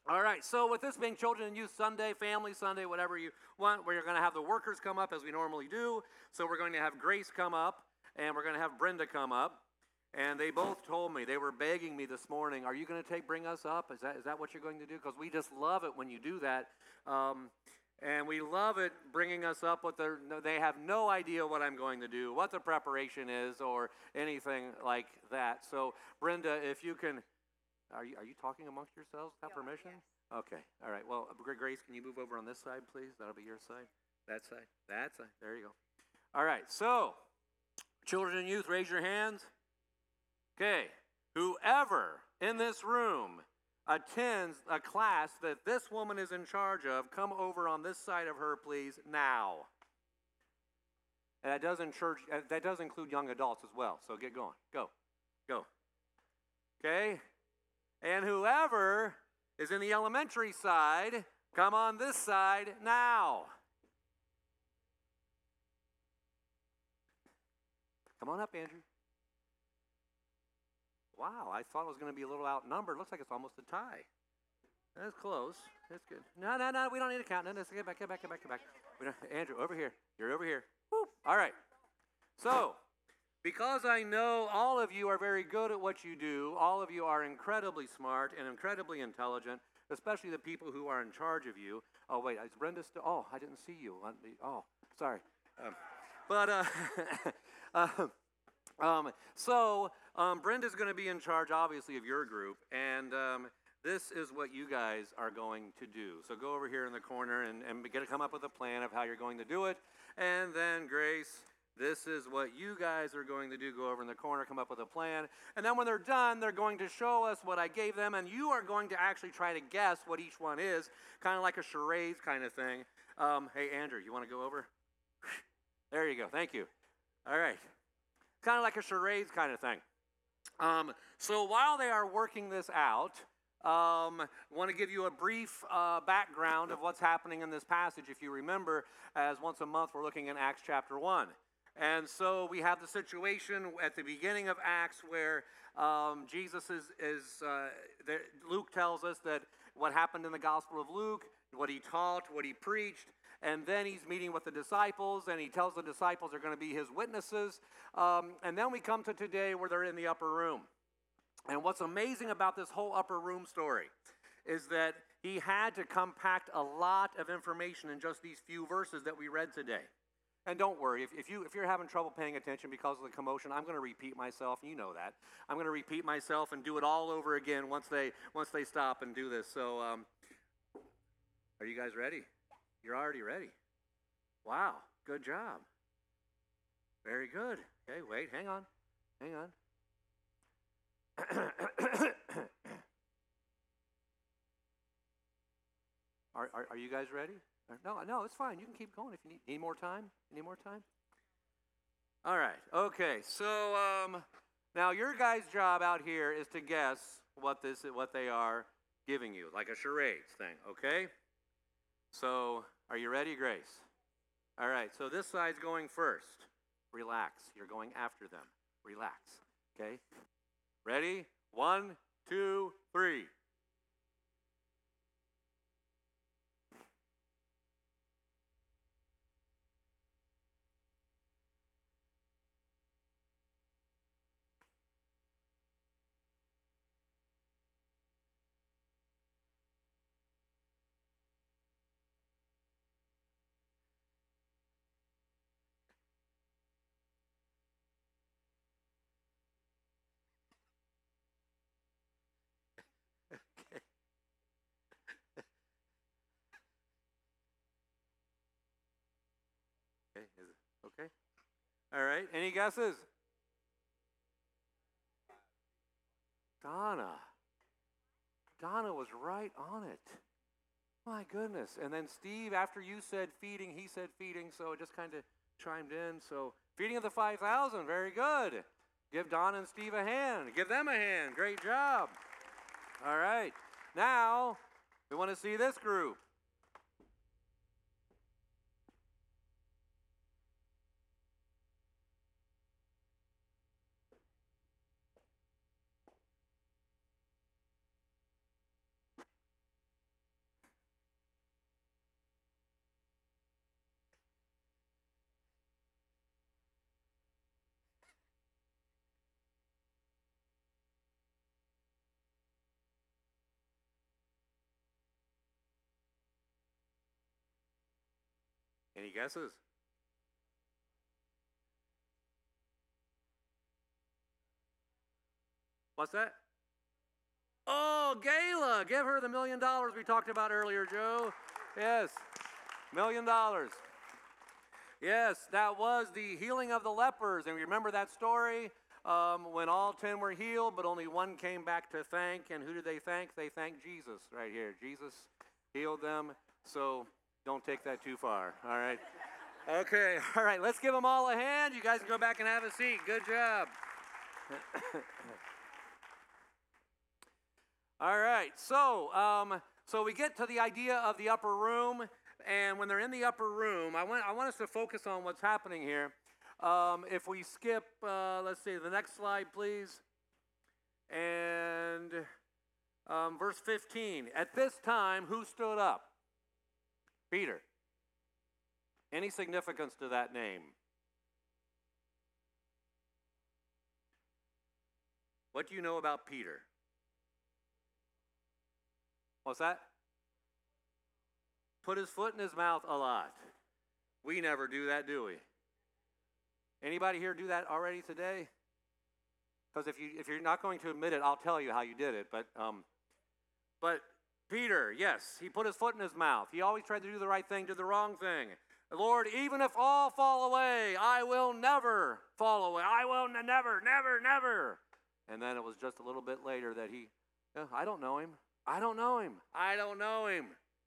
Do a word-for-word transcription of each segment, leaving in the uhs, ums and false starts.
All right, so with this being Children and Youth Sunday, Family Sunday, whatever you want, we're going to have the workers come up as we normally do. So we're going to have Grace come up, and we're going to have Brenda come up. And they both told me, they were begging me this morning, are you going to take Bring Us Up? Is that is that what you're going to do? Because we just love it when you do that. Um, and we love it bringing us up with their, they have no idea what I'm going to do, what the preparation is, or anything like that. So Brenda, if you can... Are you, are you talking amongst yourselves without yeah, permission? Yes. Okay. All right. Well, Grace, can you move over on this side, please? That'll be your side. That side. That side. There you go. All right. So, children and youth, raise your hands. Okay. Whoever in this room attends a class that this woman is in charge of, come over on this side of her, please, now. And that does, in church, that does include young adults as well. So get going. Go. Go. Okay. And whoever is in the elementary side, come on this side now. Come on up, Andrew. Wow, I thought it was going to be a little outnumbered. Looks like it's almost a tie. That's close. That's good. No, no, no, we don't need to count. No, no, get back, get back, get back, get back. We don't, Andrew, over here. You're over here. Woo. All right. So... because I know all of you are very good at what you do, all of you are incredibly smart and incredibly intelligent, especially the people who are in charge of you. Oh, wait, is Brenda still? Oh, I didn't see you. Oh, sorry. Um, but, uh, uh, um, so, um, Brenda's going to be in charge, obviously, of your group, and um, this is what you guys are going to do. So go over here in the corner and, and get to come up with a plan of how you're going to do it, and then Grace... this is what you guys are going to do. Go over in the corner, come up with a plan. And then when they're done, they're going to show us what I gave them, and you are going to actually try to guess what each one is, kind of like a charades kind of thing. Um, hey, Andrew, you want to go over? There you go. Thank you. All right. Kind of like a charades kind of thing. Um, so while they are working this out, um, I want to give you a brief uh, background of what's happening in this passage. If you remember, as once a month, we're looking in Acts chapter one. And so we have the situation at the beginning of Acts where um, Jesus is, is uh, there, Luke tells us that what happened in the Gospel of Luke, what he taught, what he preached, and then he's meeting with the disciples, and he tells the disciples they're going to be his witnesses. Um, and then we come to today where they're in the upper room. And what's amazing about this whole upper room story is that he had to compact a lot of information in just these few verses that we read today. And don't worry, if, if, you, if you're having trouble paying attention because of the commotion, I'm going to repeat myself, and you know that. I'm going to repeat myself and do it all over again once they once they stop and do this. So, um, are you guys ready? You're already ready. Wow, good job. Very good. Okay, wait, hang on. Hang on. are, are, are you guys ready? No, no, it's fine. You can keep going if you need. Need more time? Need more time? All right. Okay. So um, now your guys' job out here is to guess what this, what they are giving you, like a charades thing. Okay. So are you ready, Grace? All right. So this side's going first. Relax. You're going after them. Relax. Okay. Ready? One, two, three. Okay. Is it okay? All right. Any guesses? Donna. Donna was right on it. My goodness. And then Steve, after you said feeding, he said feeding, so it just kind of chimed in. So feeding of the five thousand, very good. Give Donna and Steve a hand. Give them a hand. Great job. All right. Now, we want to see this group. Any guesses? What's that? Oh, Gayla. Give her the million dollars we talked about earlier, Joe. Yes, million dollars. Yes, that was the healing of the lepers. And remember that story? Um, when all ten were healed, but only one came back to thank. And who did they thank? They thanked Jesus right here. Jesus healed them. So don't take that too far, all right? Okay, all right, let's give them all a hand. You guys can go back and have a seat. Good job. All right, so um, so we get to the idea of the upper room, and when they're in the upper room, I want I want us to focus on what's happening here. Um, if we skip, uh, let's see, the next slide, please, and um, verse fifteen. At this time, who stood up? Peter. Any significance to that name? What do you know about Peter? What's that? Put his foot in his mouth a lot. We never do that, do we? Anybody here do that already today? Because if you if you're not going to admit it, I'll tell you how you did it. But um, but Peter, yes, he put his foot in his mouth. He always tried to do the right thing, did the wrong thing. Lord, even if all fall away, I will never fall away. I will n- never, never, never. And then it was just a little bit later that he, oh, I don't know him. I don't know him. I don't know him.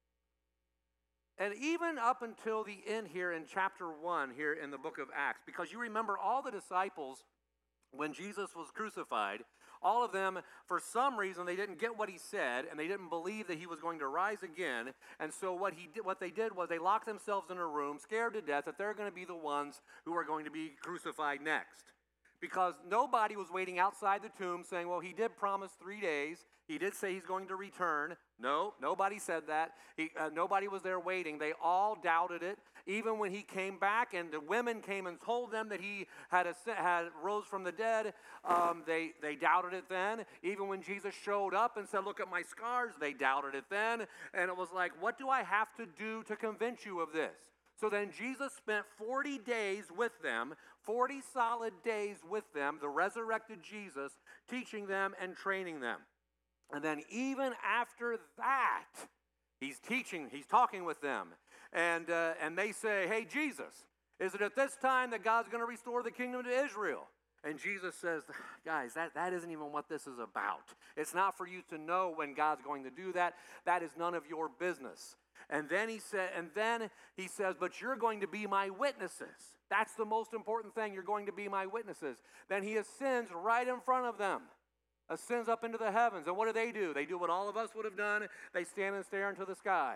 And even up until the end here in chapter one here in the book of Acts, because you remember all the disciples when Jesus was crucified, all of them, for some reason, they didn't get what he said, and they didn't believe that he was going to rise again. And so what he did, what they did was they locked themselves in a room, scared to death that they're going to be the ones who are going to be crucified next. Because nobody was waiting outside the tomb saying, well, he did promise three days. He did say he's going to return. No, nobody said that. He, uh, nobody was there waiting. They all doubted it. Even when he came back and the women came and told them that he had, a, had rose from the dead, um, they, they doubted it then. Even when Jesus showed up and said, look at my scars, they doubted it then. And it was like, what do I have to do to convince you of this? So then Jesus spent forty days with them, forty solid days with them, the resurrected Jesus, teaching them and training them. And then even after that, he's teaching, he's talking with them. And, uh, and they say, hey, Jesus, is it at this time that God's going to restore the kingdom to Israel? And Jesus says, guys, that, that isn't even what this is about. It's not for you to know when God's going to do that. That is none of your business. And then he said, and then he says, but you're going to be my witnesses. That's the most important thing. You're going to be my witnesses. Then he ascends right in front of them, ascends up into the heavens. And what do they do? They do what all of us would have done. They stand and stare into the sky.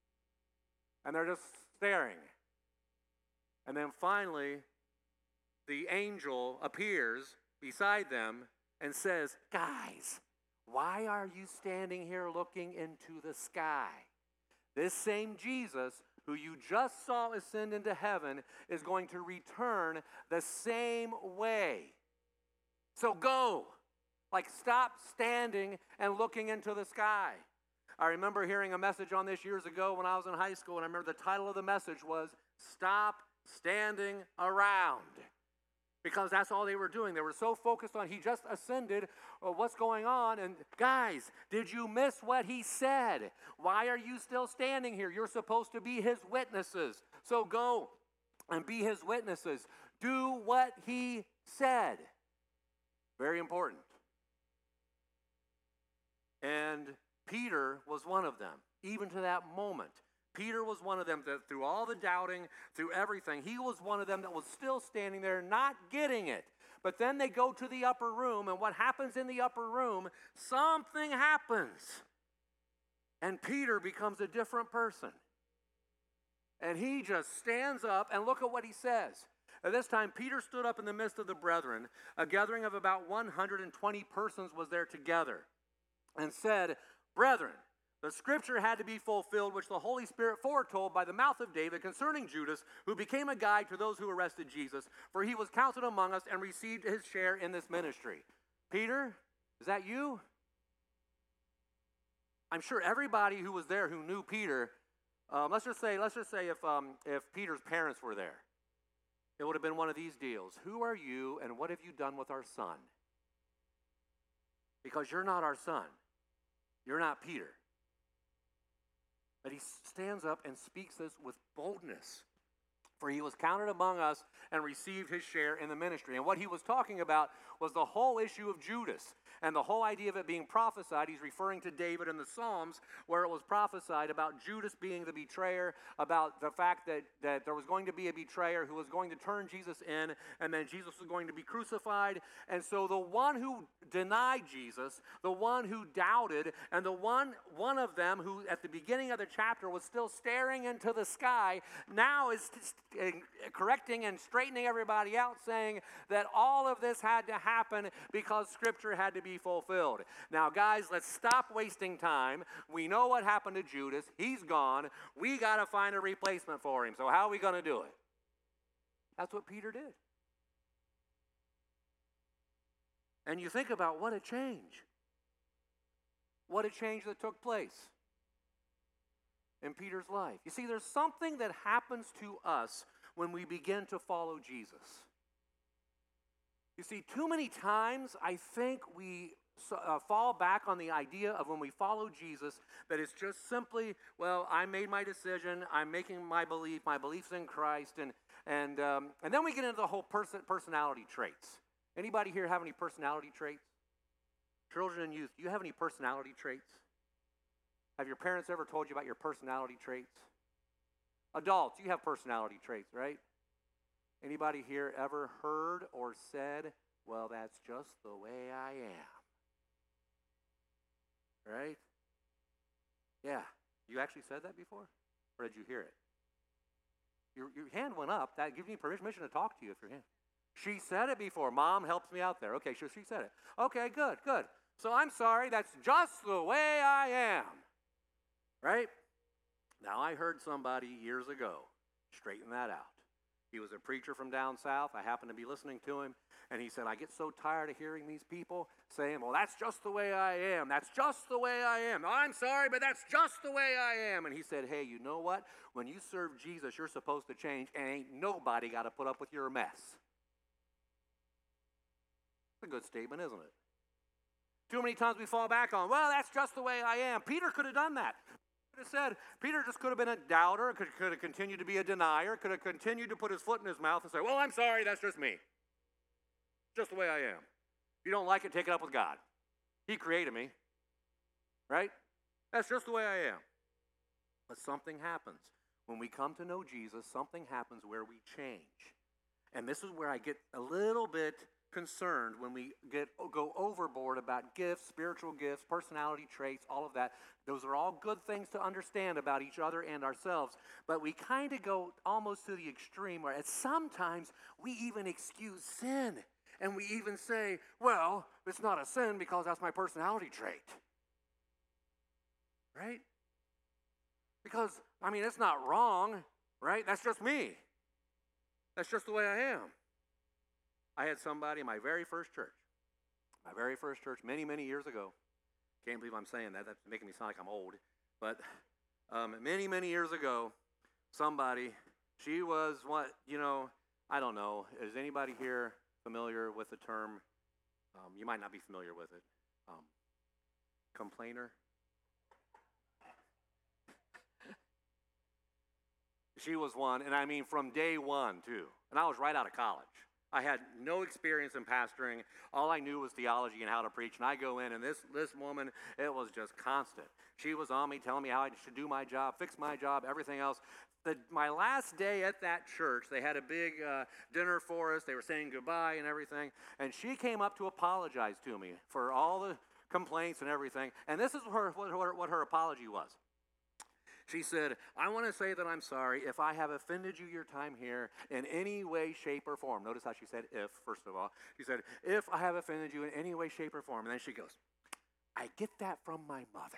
And they're just staring. And then finally, the angel appears beside them and says, guys, why are you standing here looking into the sky? This same Jesus who you just saw ascend into heaven is going to return the same way. So go. Like, stop standing and looking into the sky. I remember hearing a message on this years ago when I was in high school, and I remember the title of the message was, Stop Standing Around. Because that's all they were doing. They were so focused on, he just ascended, well, what's going on? And guys, did you miss what he said? Why are you still standing here? You're supposed to be his witnesses. So go and be his witnesses. Do what he said. Very important. And Peter was one of them, even to that moment. Peter was one of them that through all the doubting, through everything, he was one of them that was still standing there not getting it. But then they go to the upper room, and what happens in the upper room, something happens. And Peter becomes a different person. And he just stands up, and look at what he says. At this time, Peter stood up in the midst of the brethren. A gathering of about one hundred twenty persons was there together, and said, brethren, the scripture had to be fulfilled, which the Holy Spirit foretold by the mouth of David concerning Judas, who became a guide to those who arrested Jesus, for he was counted among us and received his share in this ministry. Peter, is that you? I'm sure everybody who was there who knew Peter Um, let's just say, let's just say if um, if Peter's parents were there, it would have been one of these deals. Who are you, and what have you done with our son? Because you're not our son. You're not Peter. But he stands up and speaks this with boldness. For he was counted among us and received his share in the ministry. And what he was talking about was the whole issue of Judas. And the whole idea of it being prophesied, he's referring to David in the Psalms, where it was prophesied about Judas being the betrayer, about the fact that, that there was going to be a betrayer who was going to turn Jesus in, and then Jesus was going to be crucified. And so the one who denied Jesus, the one who doubted, and the one, one of them who at the beginning of the chapter was still staring into the sky, now is correcting and straightening everybody out, saying that all of this had to happen because Scripture had to be fulfilled. Now, guys, let's stop wasting time. We know what happened to Judas. He's gone. We got to find a replacement for him. So how are we going to do it? That's what Peter did. And you think about what a change. What a change that took place in Peter's life. You see, there's something that happens to us when we begin to follow Jesus. You see, too many times I think we uh, fall back on the idea of when we follow Jesus that it's just simply, well, I made my decision, I'm making my belief, my belief's in Christ, and and um, and then we get into the whole person, personality traits. Anybody here have any personality traits? Children and youth, do you have any personality traits? Have your parents ever told you about your personality traits? Adults, you have personality traits, right? Anybody here ever heard or said, well, that's just the way I am? Right? Yeah. You actually said that before? Or did you hear it? Your, your hand went up. That gives me permission to talk to you if your hand. She said it before. Mom helps me out there. Okay, so she said it. Okay, good, good. So I'm sorry, that's just the way I am. Right? Now, I heard somebody years ago straighten that out. He was a preacher from down south. I happened to be listening to him, and he said, I get so tired of hearing these people saying, well, that's just the way I am. That's just the way I am. Oh, I'm sorry, but that's just the way I am. And he said, hey, you know what? When you serve Jesus, you're supposed to change, and ain't nobody got to put up with your mess. It's a good statement, isn't it? Too many times we fall back on, well, that's just the way I am. Peter could have done that. Could have said, Peter just could have been a doubter, could, could have continued to be a denier, could have continued to put his foot in his mouth and say, well, I'm sorry, that's just me. Just the way I am. If you don't like it, take it up with God. He created me. Right? That's just the way I am. But something happens. When we come to know Jesus, something happens where we change. And this is where I get a little bit concerned when we get go overboard about gifts, spiritual gifts, personality traits, all of that. Those are all good things to understand about each other and ourselves, but we kind of go almost to the extreme where sometimes we even excuse sin, and we even say, well, it's not a sin because that's my personality trait. Right? Because, I mean, it's not wrong, right? That's just me. That's just the way I am. I had somebody in my very first church, my very first church many, many years ago. Can't believe I'm saying that. That's making me sound like I'm old. But um, many, many years ago, somebody, she was what, you know, I don't know. Is anybody here familiar with the term? Um, you might not be familiar with it. Um, complainer. She was one, and I mean from day one, too. And I was right out of college. I had no experience in pastoring. All I knew was theology and how to preach. And I go in, and this, this woman, it was just constant. She was on me, telling me how I should do my job, fix my job, everything else. The, my last day at that church, they had a big uh, dinner for us. They were saying goodbye and everything. And she came up to apologize to me for all the complaints and everything. And this is her, what, her, what her apology was. She said, I want to say that I'm sorry if I have offended you your time here in any way, shape, or form. Notice how she said if, first of all. She said, if I have offended you in any way, shape, or form. And then she goes, I get that from my mother.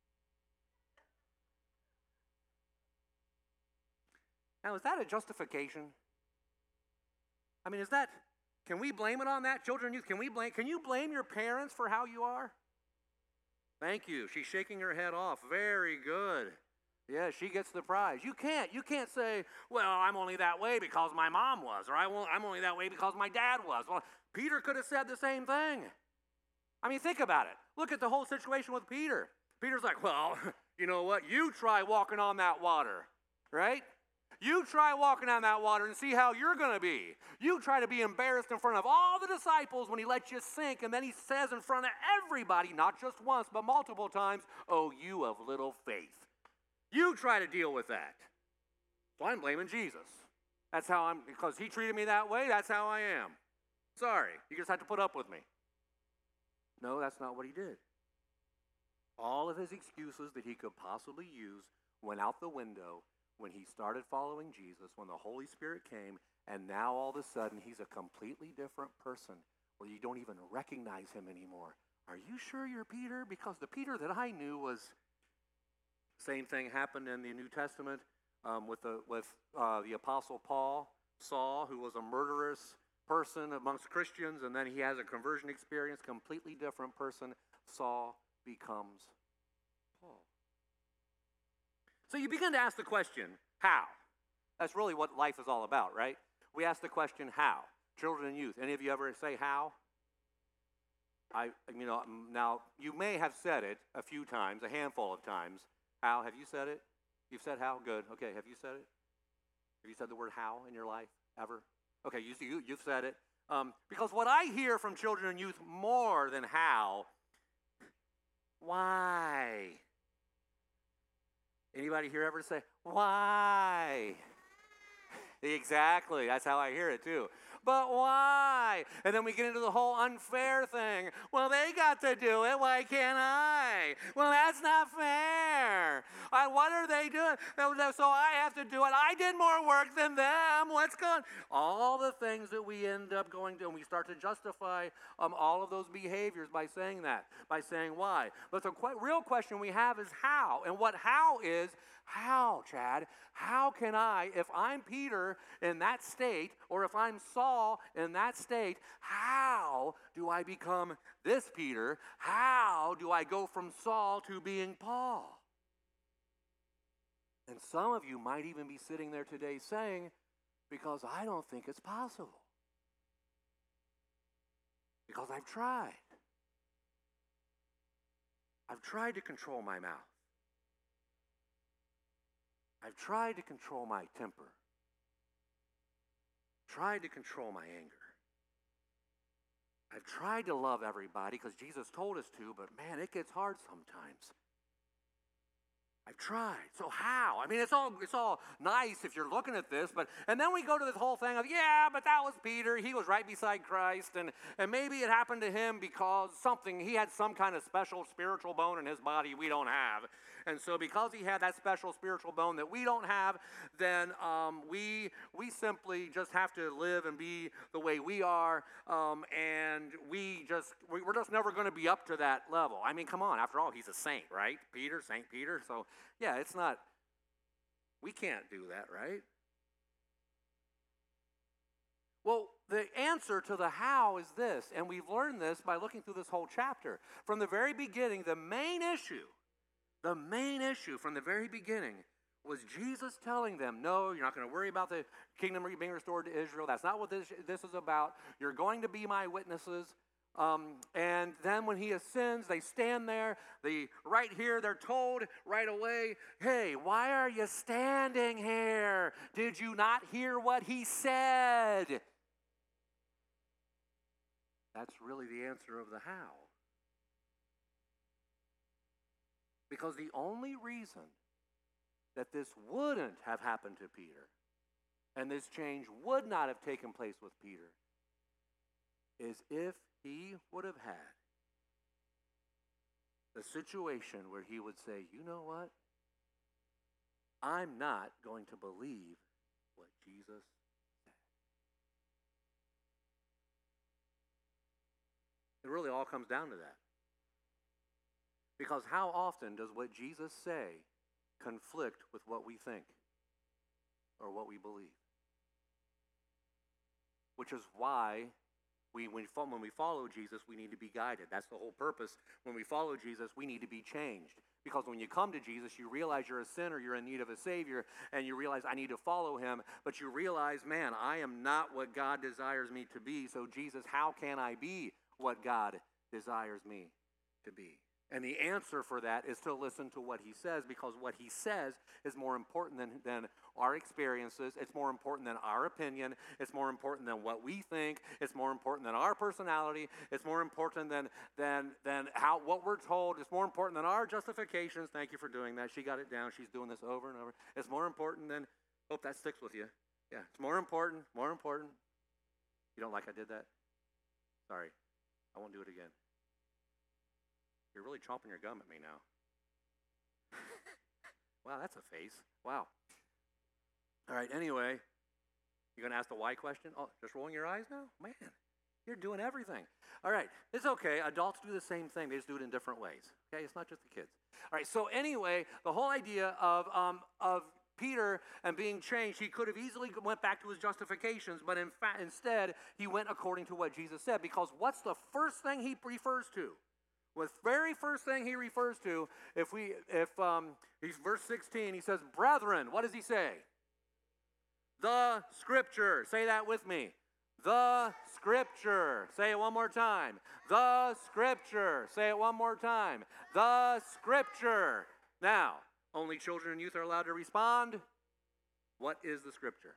Now, is that a justification? I mean, is that, can we blame it on that? Children and youth, can we blame, can you blame your parents for how you are? Thank you. She's shaking her head off. Very good. Yeah, she gets the prize. You can't. You can't say, well, I'm only that way because my mom was, or I won't, I'm only that way because my dad was. Well, Peter could have said the same thing. I mean, think about it. Look at the whole situation with Peter. Peter's like, well, you know what? You try walking on that water, right? You try walking on that water and see how you're going to be. You try to be embarrassed in front of all the disciples when he lets you sink, and then he says in front of everybody, not just once, but multiple times, oh, you of little faith. You try to deal with that. So I'm blaming Jesus. That's how I'm, because he treated me that way, that's how I am. Sorry, you just have to put up with me. No, that's not what he did. All of his excuses that he could possibly use went out the window when he started following Jesus, when the Holy Spirit came, and now all of a sudden he's a completely different person where you don't even recognize him anymore. Are you sure you're Peter? Because the Peter that I knew was, same thing happened in the New Testament um, with, the, with uh, the Apostle Paul, Saul, who was a murderous person amongst Christians, and then he has a conversion experience, completely different person. Saul becomes Paul. So you begin to ask the question, how? That's really what life is all about, right? We ask the question, how? Children and youth, any of you ever say how? I, you know, now you may have said it a few times, a handful of times. How? Have you said it? You've said how? Good. Okay, have you said it? Have you said the word how in your life ever? Okay, you, you, you've said it. Um, because what I hear from children and youth more than how, why? Anybody here ever say, why? Exactly, that's how I hear it too. But why? And then we get into the whole unfair thing. Well, they got to do it. Why can't I? Well, that's not fair. I, what are they doing? So I have to do it. I did more work than them. What's going on? All the things that we end up going to, and we start to justify um, all of those behaviors by saying that, by saying why. But the qu- real question we have is how. And what how is, how, Chad? How can I, if I'm Peter in that state, or if I'm Saul in that state, how do I become this Peter? How do I go from Saul to being Paul? And some of you might even be sitting there today saying, because I don't think it's possible. Because I've tried. I've tried to control my mouth. I've tried to control my temper. Tried to control my anger. I've tried to love everybody because Jesus told us to, but man, it gets hard sometimes. I've tried. So how? I mean, it's all it's all nice if you're looking at this, but and then we go to this whole thing of, yeah, but that was Peter. He was right beside Christ, and, and maybe it happened to him because something, he had some kind of special spiritual bone in his body we don't have. And so because he had that special spiritual bone that we don't have, then um, we we simply just have to live and be the way we are, um, and we just, we're just never going to be up to that level. I mean, come on, after all, he's a saint, right? Peter, Saint Peter, so yeah, it's not, we can't do that, right? Well, the answer to the how is this, and we've learned this by looking through this whole chapter. From the very beginning, the main issue, the main issue from the very beginning was Jesus telling them, no, you're not going to worry about the kingdom being restored to Israel. That's not what this, this is about. You're going to be my witnesses. Um, and then when he ascends, they stand there. They, right here, they're told right away, hey, why are you standing here? Did you not hear what he said? That's really the answer of the how. Because the only reason that this wouldn't have happened to Peter, and this change would not have taken place with Peter, is if he would have had the situation where he would say, you know what? I'm not going to believe what Jesus said. It really all comes down to that. Because how often does what Jesus say conflict with what we think or what we believe? Which is why We, when, when we follow Jesus, we need to be guided. That's the whole purpose. When we follow Jesus, we need to be changed. Because when you come to Jesus, you realize you're a sinner, you're in need of a Savior, and you realize I need to follow him. But you realize, man, I am not what God desires me to be. So Jesus, how can I be what God desires me to be? And the answer for that is to listen to what he says, because what he says is more important than, than our experiences. It's more important than our opinion. It's more important than what we think. It's more important than our personality. It's more important than, than, than how, what we're told. It's more important than our justifications. Thank you for doing that. She got it down. She's doing this over and over. It's more important than, hope that sticks with you. Yeah, it's more important, more important. You don't like I did that? Sorry, I won't do it again. You're really chomping your gum at me now. Wow, that's a face. Wow. All right, anyway, you're going to ask the why question? Oh, just rolling your eyes now? Man, you're doing everything. All right, it's okay. Adults do the same thing. They just do it in different ways. Okay, it's not just the kids. All right, so anyway, the whole idea of, um, of Peter and being changed, he could have easily went back to his justifications, but in fact, instead, he went according to what Jesus said, because what's the first thing he refers to? Well, the very first thing he refers to, if we, if um, he's verse sixteen, he says, brethren, what does he say? The Scripture. Say that with me. The Scripture. Say it one more time. The Scripture. Say it one more time. The Scripture. Now, only children and youth are allowed to respond. What is the Scripture?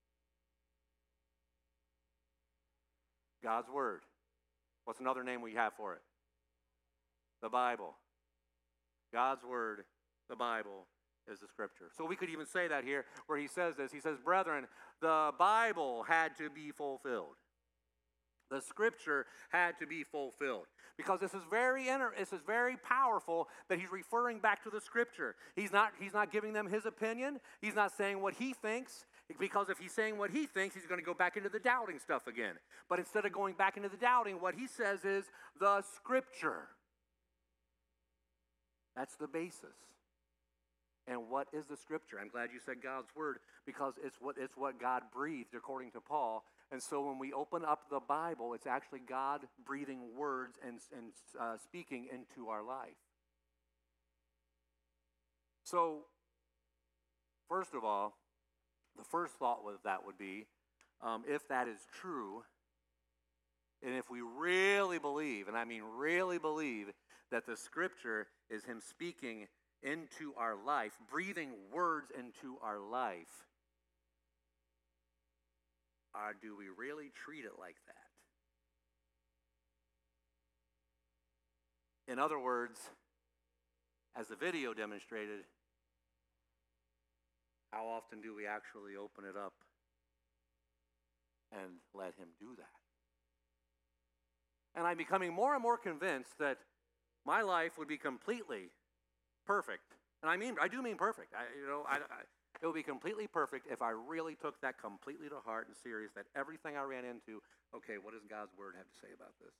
God's Word. What's another name we have for it? The Bible. God's Word, the Bible, is the Scripture. So we could even say that here where he says this. He says, brethren, the Bible had to be fulfilled. The Scripture had to be fulfilled. Because this is very inter- this is very powerful that he's referring back to the Scripture. He's not, he's not giving them his opinion. He's not saying what he thinks. Because if he's saying what he thinks, he's going to go back into the doubting stuff again. But instead of going back into the doubting, what he says is the Scripture. That's the basis. And what is the Scripture? I'm glad you said God's Word, because it's what, it's what God breathed, according to Paul. And so when we open up the Bible, it's actually God breathing words and, and uh, speaking into our life. So, first of all, the first thought with that would be, um, if that is true, and if we really believe, and I mean really believe, that the Scripture is him speaking into our life, breathing words into our life, or do we really treat it like that? In other words, as the video demonstrated, how often do we actually open it up and let him do that? And I'm becoming more and more convinced that my life would be completely perfect. And I mean, I do mean perfect. I, you know, I, I, it would be completely perfect if I really took that completely to heart and serious, that everything I ran into, okay, what does God's Word have to say about this?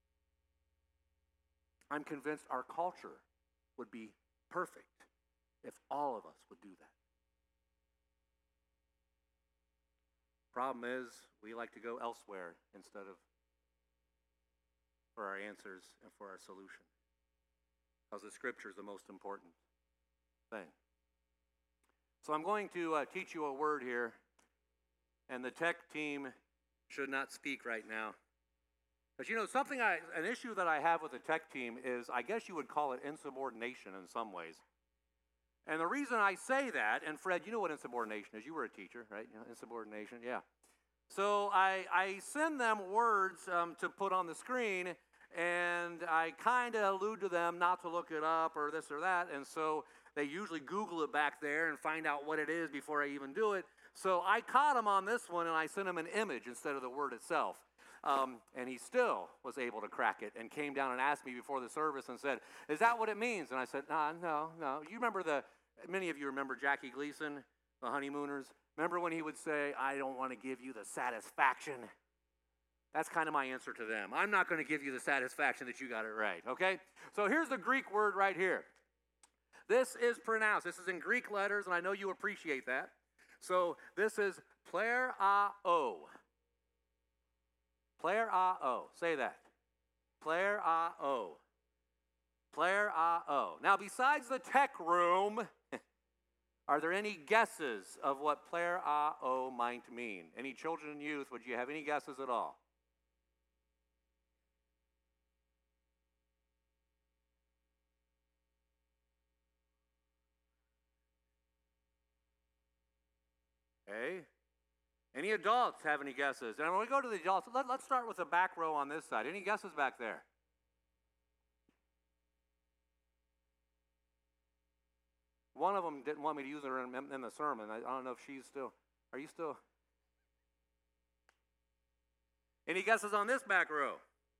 I'm convinced our culture would be perfect if all of us would do that. Problem is, we like to go elsewhere instead of for our answers and for our solution. Because the Scripture is the most important thing. So I'm going to uh, teach you a word here, and the tech team should not speak right now. But you know, something I, an issue that I have with the tech team is, I guess you would call it insubordination in some ways. And the reason I say that, and Fred, you know what insubordination is. You were a teacher, right? You know, insubordination, yeah. So I, I send them words um, to put on the screen, and I kind of allude to them not to look it up or this or that, and so they usually Google it back there and find out what it is before I even do it. So I caught him on this one, and I sent him an image instead of the word itself. Um, and he still was able to crack it and came down and asked me before the service and said, is that what it means? And I said, nah, no, no. You remember the, many of you remember Jackie Gleason, the Honeymooners? Remember when he would say, I don't want to give you the satisfaction? That's kind of my answer to them. I'm not going to give you the satisfaction that you got it right, okay? So here's the Greek word right here. This is pronounced, this is in Greek letters, and I know you appreciate that. So this is plerao. Plerao. Say that. Plerao. Plerao. Now, besides the tech room, are there any guesses of what plerao might mean? Any children and youth, would you have any guesses at all? Okay. Any adults have any guesses? And when we go to the adults, let, let's start with the back row on this side. Any guesses back there? One of them didn't want me to use her in, in the sermon. I, I don't know if she's still, are you still? Any guesses on this back row?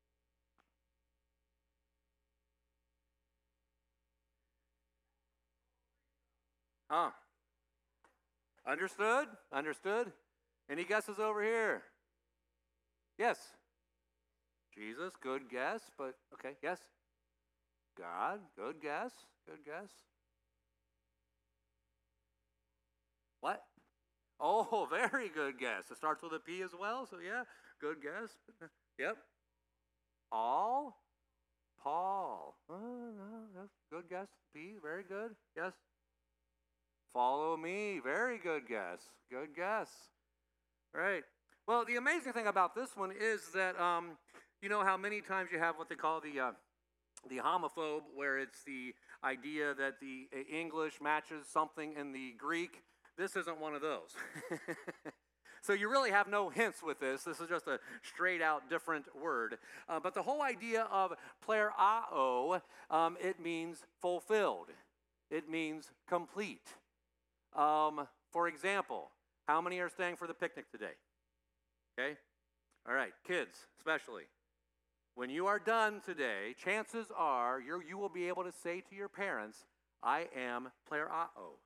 Huh? Understood? Understood? Any guesses over here? Yes. Jesus, good guess, but okay, yes. God, good guess, good guess. What? Oh, very good guess. It starts with a P as well, so yeah, good guess. Yep. All? Paul. Oh, no, that's good guess. P, very good. Yes. Follow me. Very good guess. Good guess. Right. Well, the amazing thing about this one is that, um, you know how many times you have what they call the uh, the homophobe, where it's the idea that the English matches something in the Greek. This isn't one of those. So you really have no hints with this. This is just a straight out different word. Uh, but the whole idea of plerao, um, it means fulfilled. It means complete. Um, for example, how many are staying for the picnic today? Okay? All right, kids especially. When you are done today, chances are you're, you will be able to say to your parents, I am plerao.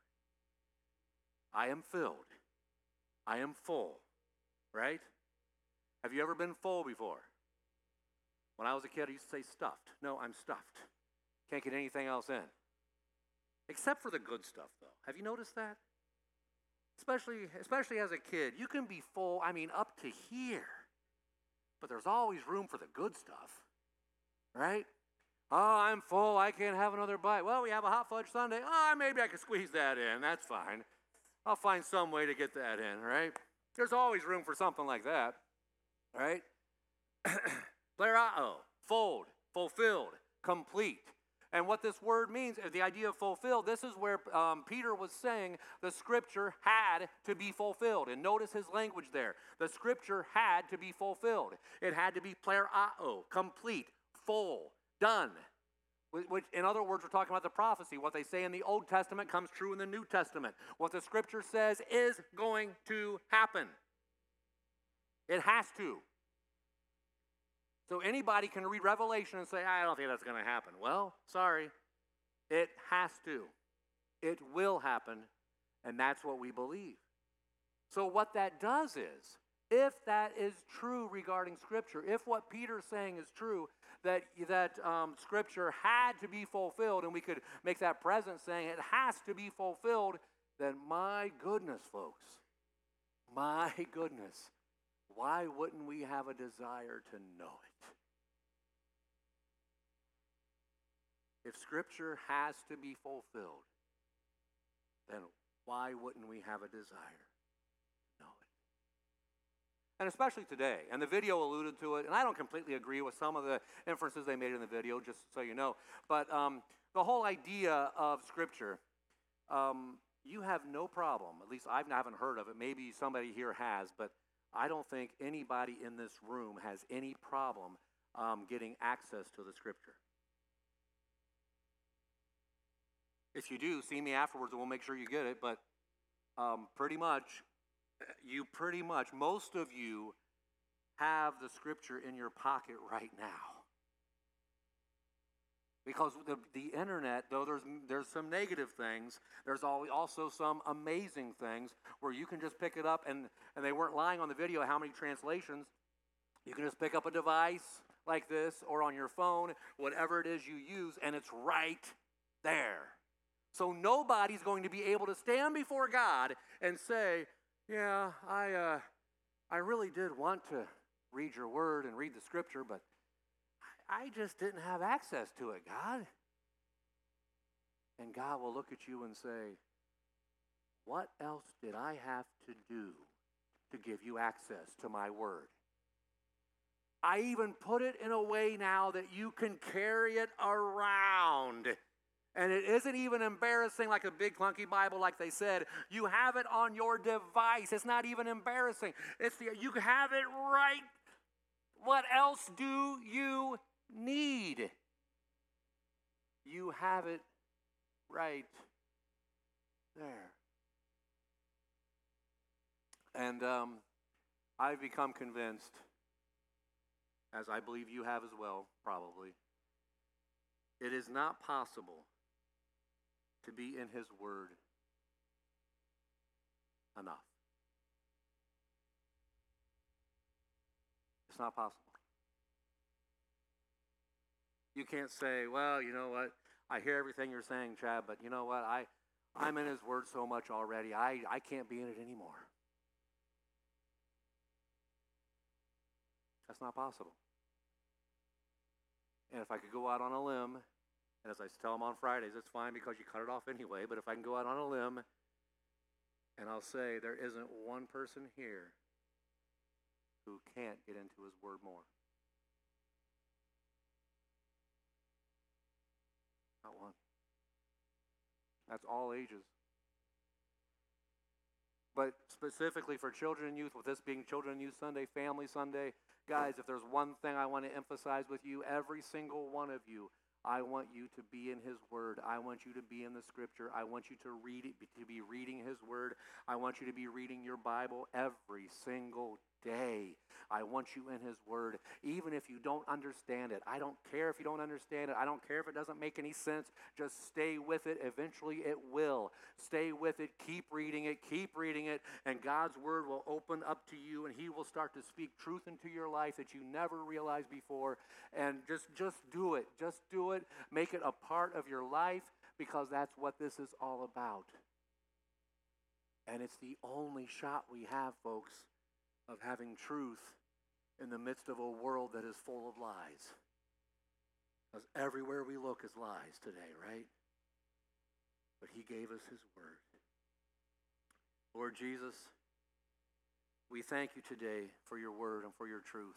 I am filled. I am full. Right? Have you ever been full before? When I was a kid, I used to say stuffed. No, I'm stuffed. Can't get anything else in. Except for the good stuff, though. Have you noticed that? Especially, especially as a kid, you can be full, I mean, up to here. But there's always room for the good stuff. Right? Oh, I'm full. I can't have another bite. Well, we have a hot fudge sundae. Oh, maybe I can squeeze that in. That's fine. I'll find some way to get that in, right? There's always room for something like that, right? Plerao, fold, fulfilled, complete. And what this word means, the idea of fulfilled, this is where um, Peter was saying the scripture had to be fulfilled. And notice his language there. The scripture had to be fulfilled. It had to be plerao, complete, full, done. Which, in other words, we're talking about the prophecy. What they say in the Old Testament comes true in the New Testament. What the scripture says is going to happen. It has to. So anybody can read Revelation and say, I don't think that's going to happen. Well, sorry. It has to. It will happen, and that's what we believe. So what that does is, if that is true regarding Scripture, if what Peter's saying is true, that, that um, Scripture had to be fulfilled, and we could make that present saying it has to be fulfilled, then my goodness, folks, my goodness, why wouldn't we have a desire to know it? If Scripture has to be fulfilled, then why wouldn't we have a desire to know it? And especially today, and the video alluded to it, and I don't completely agree with some of the inferences they made in the video, just so you know, but um, the whole idea of Scripture, um, you have no problem, at least I haven't heard of it, maybe somebody here has, but I don't think anybody in this room has any problem um, getting access to the Scripture. If you do, see me afterwards and we'll make sure you get it, but um, pretty much, you pretty much, most of you have the Scripture in your pocket right now. Because the, the internet, though there's, there's some negative things, there's also some amazing things where you can just pick it up, and, and they weren't lying on the video how many translations. You can just pick up a device like this or on your phone, whatever it is you use, and it's right there. So nobody's going to be able to stand before God and say, yeah, I, uh, I really did want to read your word and read the scripture, but I just didn't have access to it, God. And God will look at you and say, what else did I have to do to give you access to my word? I even put it in a way now that you can carry it around. And it isn't even embarrassing like a big clunky Bible like they said. You have it on your device. It's not even embarrassing. It's the, you have it right. What else do you need? You have it right there. And um, I've become convinced, as I believe you have as well, probably, it is not possible to be in his word enough. It's not possible. You can't say, well, you know what, I hear everything you're saying, Chad, but you know what, I, I'm in his word so much already, I, I can't be in it anymore. That's not possible. And if I could go out on a limb, and as I tell them on Fridays, it's fine because you cut it off anyway, but if I can go out on a limb, and I'll say there isn't one person here who can't get into his word more. Not one. That's all ages. But specifically for children and youth, with this being Children and Youth Sunday, Family Sunday, guys, if there's one thing I want to emphasize with you, every single one of you, I want you to be in his word. I want you to be in the scripture. I want you to read it, to be reading his word. I want you to be reading your Bible every single day. I want you in his word, even if you don't understand it. I don't care if you don't understand it. I don't care if it doesn't make any sense. Just stay with it. Eventually it will. Stay with it. Keep reading it. Keep reading it. And God's word will open up to you, and he will start to speak truth into your life that you never realized before. And just, just do it. Just do it. Make it a part of your life, because that's what this is all about. And it's the only shot we have, folks, of having truth in the midst of a world that is full of lies. Because everywhere we look is lies today, right? But he gave us his word. Lord Jesus, we thank you today for your word and for your truth,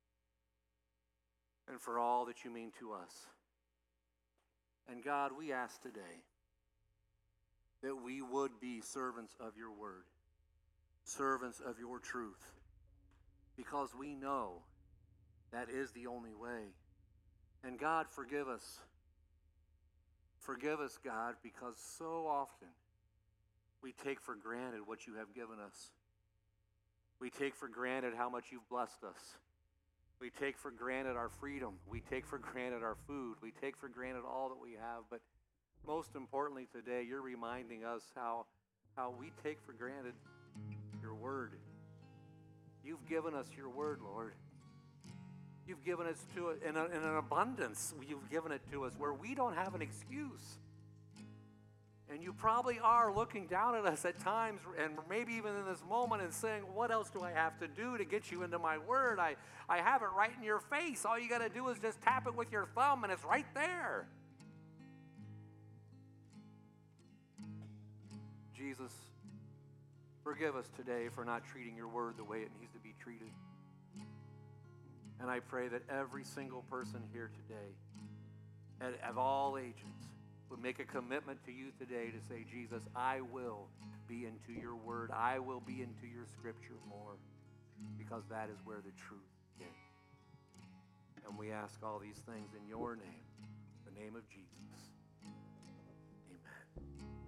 and for all that you mean to us. And God, we ask today that we would be servants of your word, servants of your truth, because we know that is the only way. And God, forgive us. Forgive us, God, because so often we take for granted what you have given us. We take for granted how much you've blessed us. We take for granted our freedom. We take for granted our food. We take for granted all that we have. But most importantly today, you're reminding us how, how we take for granted your word. You've given us your word, Lord. You've given us to it in, a, in an abundance. You've given it to us where we don't have an excuse. And you probably are looking down at us at times, and maybe even in this moment, and saying, what else do I have to do to get you into my word? I, I have it right in your face. All you got to do is just tap it with your thumb, and it's right there. Jesus, forgive us today for not treating your word the way it needs to be treated. And I pray that every single person here today, at, of all ages, would make a commitment to you today to say, Jesus, I will be into your word. I will be into your scripture more, because that is where the truth is. And we ask all these things in your name, the name of Jesus.